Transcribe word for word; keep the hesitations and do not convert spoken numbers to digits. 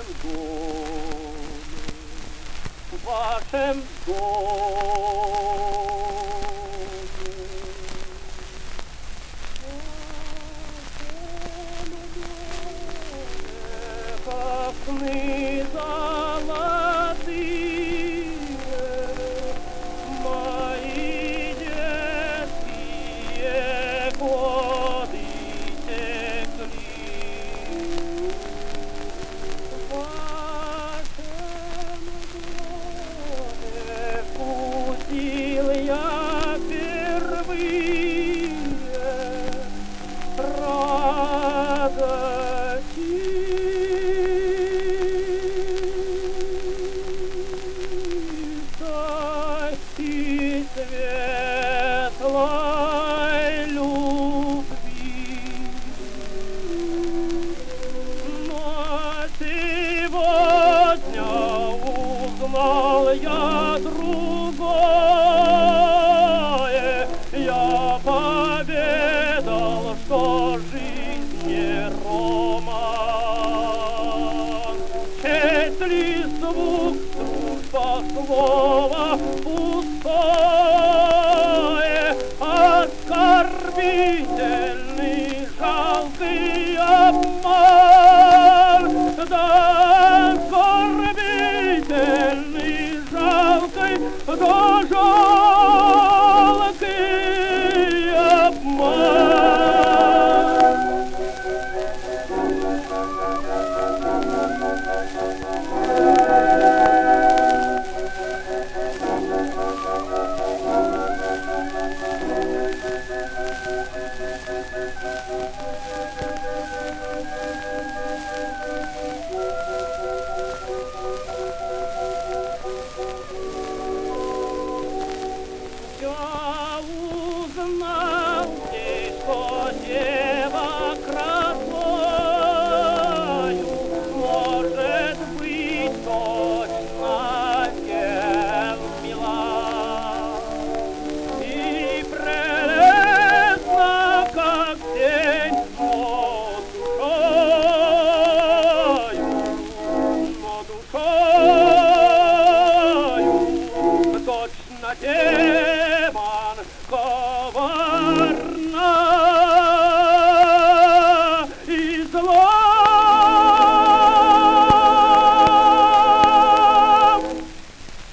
доме, в вашем доме. Сны золотые, мои детские годы текли. В вашем доме вкусил я впервые радости. И светлой любви. Но сегодня узнал я другое. Я поведал, что жизнь не роман. Честь ли звук, дружба, слово пустое, оскорбительный, жалкий обман. Да, оскорбительный, жалкий, да, жалкий обман. Я узнал здесь, что дева красою может быть точно тем мила и прелестна, как день, но душою, но душою точно демон.